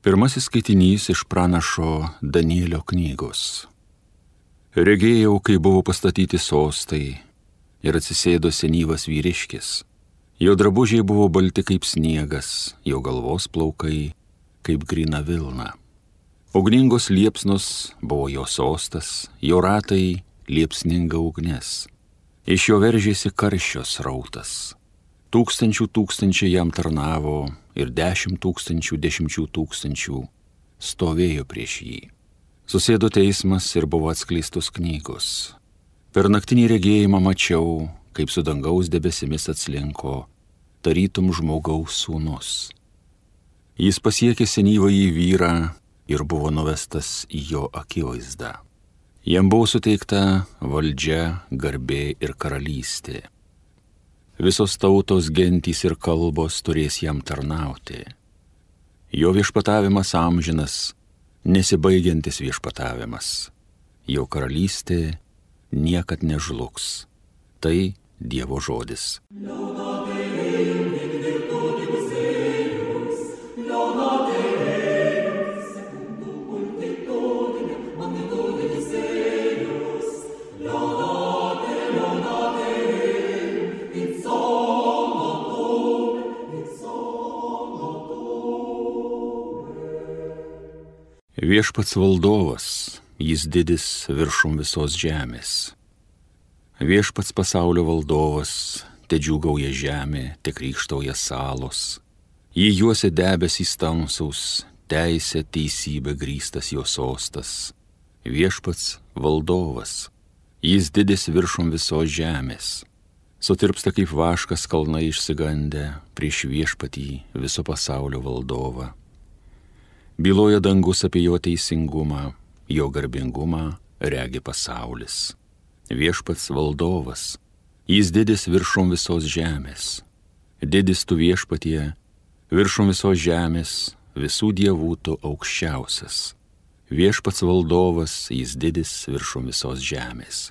Pirmasis skaitinys iš pranašo Danielio knygos. Regėjau, kai buvo pastatyti sostai ir atsisėdo senyvas vyriškis. Jo drabužiai buvo balti kaip sniegas, jo galvos plaukai kaip gryna vilna. Ugningos liepsnos buvo jo sostas, jo ratai liepsninga ugnis. Iš jo veržėsi karščio srautas. Tūkstančiai jam tarnavo ir 10 tūkstančių stovėjo prieš jį. Susėdo teismas ir buvo atskleistos knygos. Per naktinį regėjimą mačiau, kaip su dangaus debesimis atslinko, tarytum žmogaus sūnus. Jis pasiekė senyvąjį vyrą ir buvo nuvestas į jo akivaizdą. Jam buvo suteikta valdžia, garbė ir karalystė. Visos tautos, gentys ir kalbos turės jam tarnauti. Jo viešpatavimas amžinas, nesibaigiantis viešpatavimas. Jo karalystė niekad nežlugs. Tai Dievo žodis. Viešpats valdovas, jis didis viršum visos žemės. Viešpats pasaulio valdovas, te džiūgauja žemė, te krykštauja salos. Jį juosia debesys tamsaus, teisė, teisybė grįstas jo sostas. Viešpats valdovas, jis didis viršum visos žemės. Sutirpsta kaip vaškas kalnai išsigandę prieš viešpatį viso pasaulio valdovą. Byloja dangus apie jo teisingumą, jo garbingumą regi pasaulis. Viešpats valdovas, jis didis viršum visos žemės. Didis tu viešpatie, viršum visos žemės, visų dievų tu aukščiausias. Viešpats valdovas, jis didis viršum visos žemės.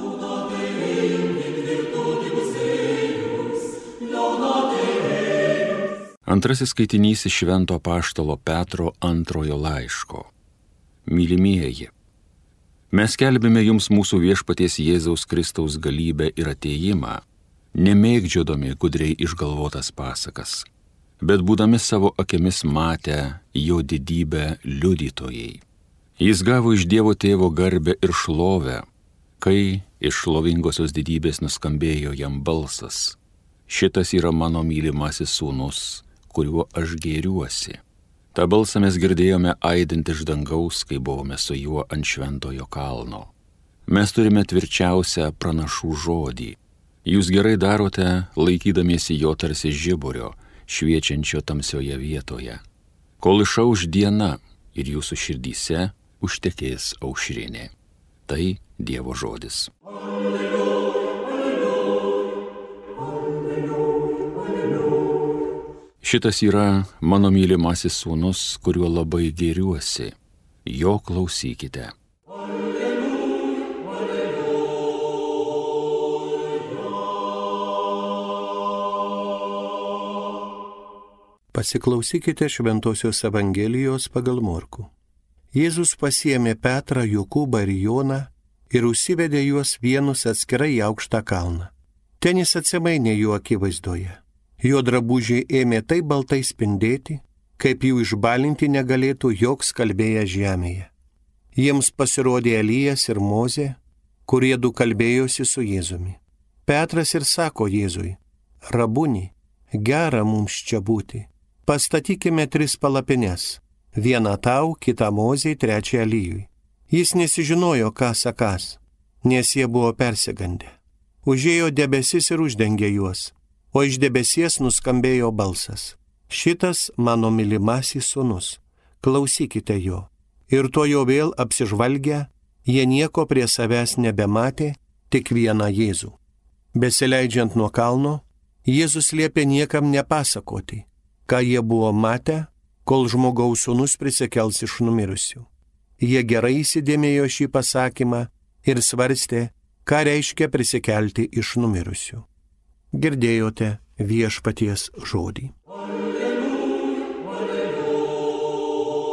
Antrasis skaitinys iš Švento apaštalo Petro antrojo laiško. Mylimieji, mes skelbėme jums mūsų viešpaties Jėzaus Kristaus galybę ir atėjimą, nemėgdžiodami gudriai išgalvotas pasakas, bet būdami savo akimis matę jo didybę liudytojai. Jis gavo iš Dievo Tėvo garbę ir šlovę, kai iš šlovingosios didybės nuskambėjo jam balsas. Šitas yra mano mylimasis sūnus, kuriuo aš gėriuosi. Ta balsą mes girdėjome aidint iš dangaus, kai buvome su juo ant šventojo kalno. Mes turime tvirčiausią pranašų žodį. Jūs gerai darote, laikydamiesi jo tarsi žiburio, šviečiančio tamsioje vietoje. Kol išauš diena ir jūsų širdyse užtekės aušrinė. Tai Dievo žodis. Šitas yra mano mylimasis sūnus, kuriuo labai gėriuosi. Jo klausykite. Pasiklausykite Šventosios Evangelijos pagal Morkų. Jėzus pasiėmė Petrą, Jokūbą ir Joną ir užsivedė juos vienus atskirai į aukštą kalną. Ten jis atsimainė jų akivaizdoje. Jo drabužiai ėmė taip baltai spindėti, kaip jų išbalinti negalėtų joks kalbėjęs žemėje. Jiems pasirodė Elijas ir Mozė, kurie du kalbėjosi su Jėzumi. Petras ir sako Jėzui: Rabuni, gera mums čia būti. Pastatykime 3 palapines. Vieną tau, kitą Mozei, trečią Elijui. Jis nesižinojo, ką sakąs, nes jie buvo persigandę. Užėjo debesis ir uždengė juos. O iš debesies nuskambėjo balsas: Šitas mano mylimasis sūnus, klausykite jo. Ir to jo vėl apsižvalgę, jie nieko prie savęs nebematė, tik vieną Jėzų. Besileidžiant nuo kalno, Jėzus liepė niekam nepasakoti, ką jie buvo matę, kol žmogaus sūnus prisikels iš numirusių. Jie gerai įsidėmėjo šį pasakymą ir svarstė, ką reiškia prisikelti iš numirusių. Girdėjote Viešpaties žodį. Alleluja, alleluja.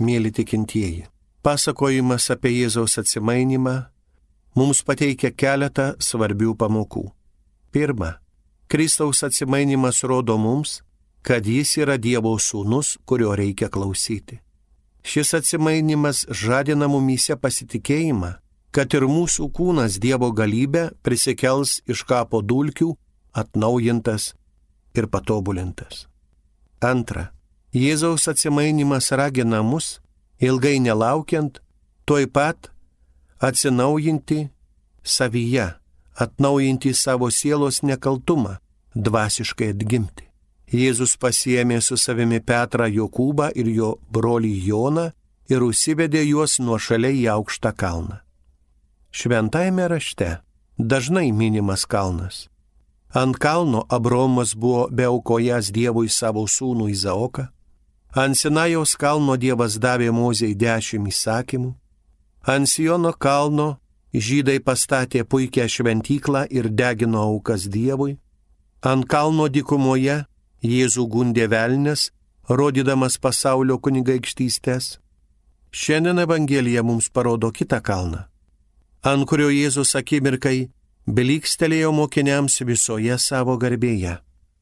Mėly tikintieji, pasakojimas apie Jėzaus atsimainymą mums pateikia keletą svarbių pamokų. Pirma, Kristaus atsimainimas rodo mums, kad jis yra Dievo sūnus, kurio reikia klausyti. Šis atsimainimas žadina mumyse pasitikėjimą, kad ir mūsų kūnas Dievo galybę prisikels iš kapo dulkių, atnaujintas ir patobulintas. Antra, Jėzaus atsimainimas ragina mus, ilgai nelaukiant, tuoj pat atsinaujinti savyje, atnaujinti savo sielos nekaltumą, dvasiškai atgimti. Jėzus pasiėmė su savimi Petrą, Jokūbą ir jo brolį Joną ir užsivedė juos nuošaliai į aukštą kalną. Šventajame rašte dažnai minimas kalnas. Ant kalno Abraomas buvo beaukojęs Dievui savo sūnų Izaoką. Ant Sinajaus kalno Dievas davė Mozei 10 įsakymų. Ant Siono kalno žydai pastatė puikią šventyklą ir degino aukas Dievui. Ant kalno dykumoje Jėzų gundė velnias, rodydamas pasaulio kunigaikštystės. Šiandien Evangelija mums parodo kitą kalną, ant kurio Jėzus akimirkai blykstelėjo mokiniams visoje savo garbėje.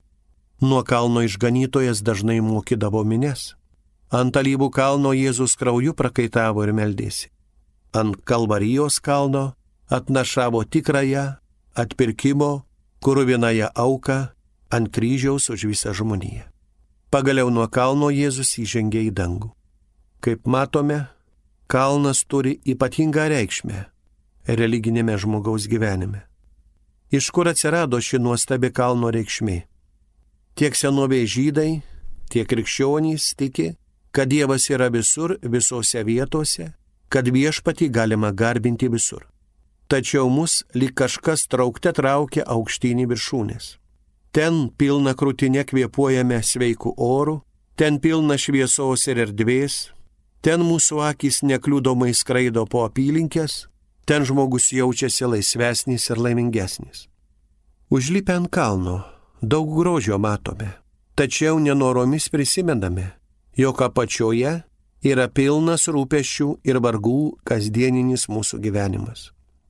Nuo kalno išganytojas dažnai mokydavo minias. Ant Alyvų kalno Jėzus krauju prakaitavo ir meldėsi. Ant Kalvarijos kalno atnašavo tikrąją atpirkimo kruvinąją auką ant kryžiaus už visą žmoniją. Pagaliau nuo kalno Jėzus įžengė į dangų. Kaip matome, kalnas turi ypatingą reikšmę religinėme žmogaus gyvenime. Iš kur atsirado ši nuostabi kalno reikšmė? Tiek senovės žydai, tiek krikščionys tiki, kad Dievas yra visur, visose vietose, kad viešpatį galima garbinti visur. Tačiau mus lyg kažkas traukte traukia aukštyn į viršūnės. Ten pilna krūtinė kvėpuojame sveiku oru, ten pilna šviesos ir erdvės, ten mūsų akys nekliudomai skraido po apylinkės, ten žmogus jaučiasi laisvesnis ir laimingesnis. Užlipę ant kalno daug grožio matome, tačiau nenoromis prisimename, jog apačioje yra pilnas rūpesčių ir vargų kasdieninis mūsų gyvenimas.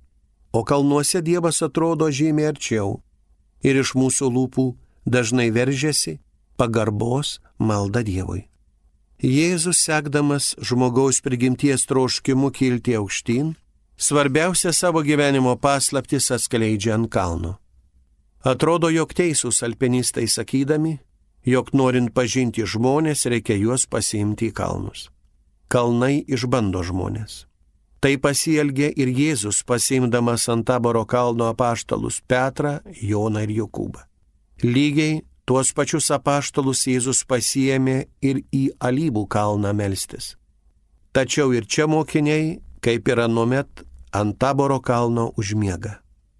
O kalnuose Dievas atrodo žymiai arčiau ir iš mūsų lūpų dažnai veržiasi pagarbos malda Dievui. Jėzus, sekdamas žmogaus prigimties troškimu kilti aukštyn, svarbiausia savo gyvenimo paslaptis atskleidžia ant kalno. Atrodo, jog teisūs alpinistai sakydami, jog norint pažinti žmonės, reikia juos pasiimti į kalnus. Kalnai išbando žmonės. Tai pasielgė ir Jėzus, pasiimdamas ant Taboro kalno apaštalus Petrą, Joną ir Jokūbą. Lygiai tuos pačius apaštalus Jėzus pasiėmė ir į Alyvų kalną melstis. Tačiau ir čia mokiniai, kaip ir anuomet, ant Taboro kalno užmiega.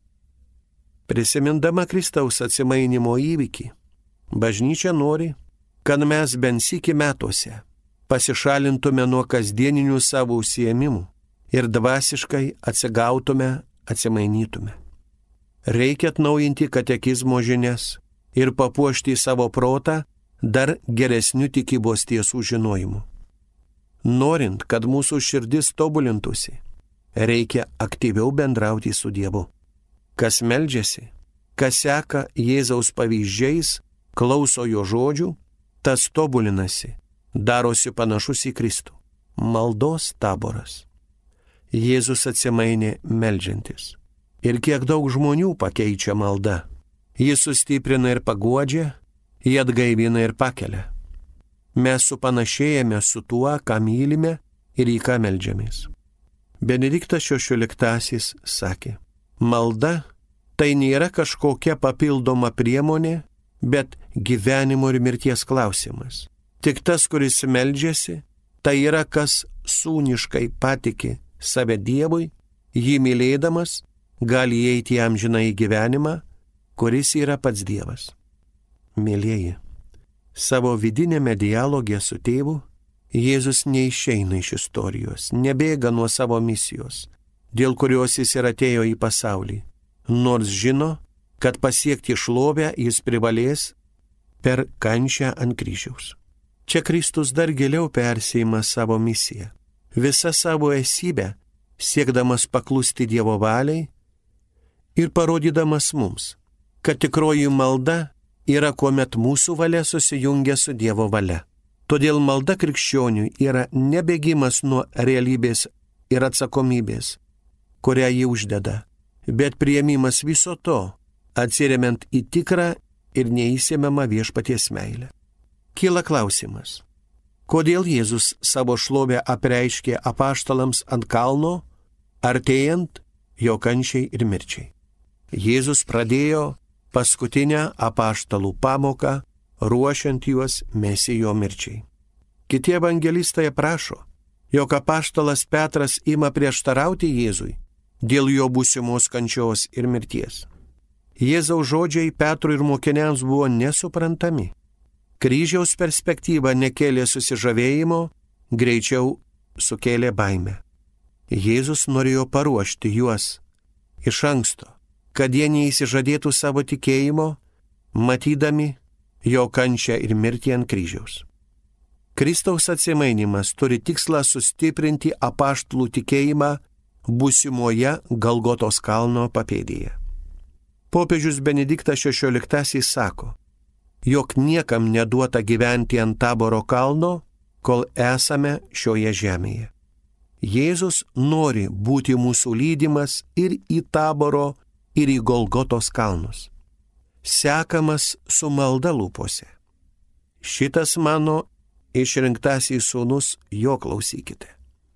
Prisimindama Kristaus atsimainimo įvykį, bažnyčia nori, kad mes bent sykį metuose pasišalintume nuo kasdieninių savo užsiėmimų ir dvasiškai atsigautume, atsimainytume. Reikia atnaujinti katekizmo žinias ir papuošti savo protą dar geresnių tikybos tiesų žinojimu. Norint, kad mūsų širdis tobulintųsi, reikia aktyviau bendrauti su Dievu. Kas meldžiasi, kas seka Jėzaus pavyzdžiais, klauso jo žodžių, tas tobulinasi, darosi panašus į Kristų. Maldos taboras. Jėzus atsimainė meldžiantis. Ir kiek daug žmonių pakeičia malda. Jis sustiprina ir paguodžia, jį atgaivina ir pakelia. Mes supanašėjame su tuo, ką mylime ir į ką meldžiamės. Benediktas XVI sakė, malda tai nėra kažkokia papildoma priemonė, bet gyvenimo ir mirties klausimas. Tik tas, kuris meldžiasi, tai yra kas sūniškai patiki save Dievui, jį mylėdamas, gali įeiti į amžiną į gyvenimą, kuris yra pats Dievas. Mėlieji, savo vidinėme dialoge su tėvu, Jėzus neišeina iš istorijos, nebėga nuo savo misijos, dėl kurios jis ir atėjo į pasaulį, nors žino, kad pasiekti šlovę jis privalės per kančią ant kryžiaus. Čia Kristus dar giliau persijima savo misiją. Visa savo esybę, siekdamas paklusti Dievo valiai ir parodydamas mums, kad tikroji malda yra, kuomet mūsų valia susijungia su Dievo valia. Todėl malda krikščioniui yra nebėgimas nuo realybės ir atsakomybės, kurią jį uždeda, bet priėmimas viso to, atsiremiant į tikrą ir neįsėmiamą viešpaties meilę. Kyla klausimas, kodėl Jėzus savo šlovę apreiškė apaštalams ant kalno, artėjant jo kančiai ir mirčiai. Jėzus pradėjo paskutinę apaštalų pamoką, ruošiant juos Mesijo mirčiai. Kiti evangelistai aprašo, jog apaštalas Petras ima prieštarauti Jėzui dėl jo būsimos kančios ir mirties. Jėzaus žodžiai Petrui ir mokiniams buvo nesuprantami. Kryžiaus perspektyva nekėlė susižavėjimo, greičiau sukėlė baimę. Jėzus norėjo paruošti juos iš anksto, kad jie neįsižadėtų savo tikėjimo, matydami jo kančią ir mirtį ant kryžiaus. Kristaus atsimainimas turi tikslą sustiprinti apaštalų tikėjimą būsimoje Golgotos kalno papėdėje. Popiežius Benediktas XVI sako, jog niekam neduota gyventi ant Taboro kalno, kol esame šioje žemėje. Jėzus nori būti mūsų lydimas ir į Taboro, ir į Golgotos kalnus, sekamas su malda lūpose. Šitas mano išrinktasis sūnus, jo klausykite.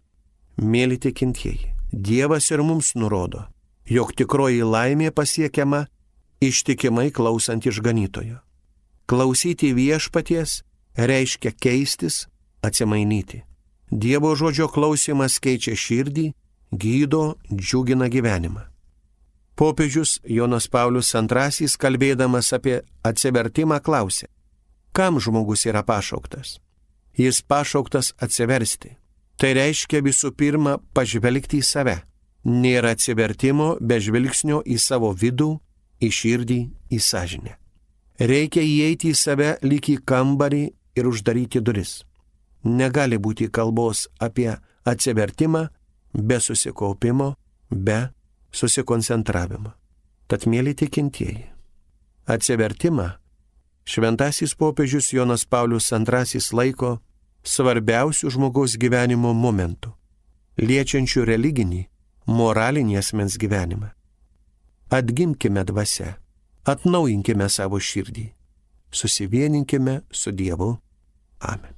Mėly tikintieji, Dievas ir mums nurodo, jog tikroji laimė pasiekiama ištikimai klausant išganytojo. Klausyti viešpaties reiškia keistis, atsimainyti. Dievo žodžio klausimas keičia širdį, gydo, džiugina gyvenimą. Popiežius Jonas Paulius II, kalbėdamas apie atsivertimą, klausė, kam žmogus yra pašauktas? Jis pašauktas atsiversti. Tai reiškia visų pirma pažvelgti į save. Nėra atsivertimo be žvilgsnio į savo vidų, į širdį, į sąžinę. Reikia įeiti į save lyg į kambarį ir uždaryti duris. Negali būti kalbos apie atsivertimą be susikaupimo, be susikoncentravimo. Tad, mėly tikintieji, atsivertimą šventasis popiežius Jonas Paulius II laiko svarbiausių žmogaus gyvenimo momentų, liečiančių religinį, moralinį asmens gyvenimą. Atgimkime dvasia, atnaujinkime savo širdį, susivieninkime su Dievu. Amen.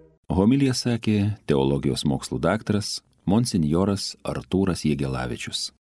Homiliją sakė teologijos mokslų daktaras monsinjoras Artūras Jegelavičius.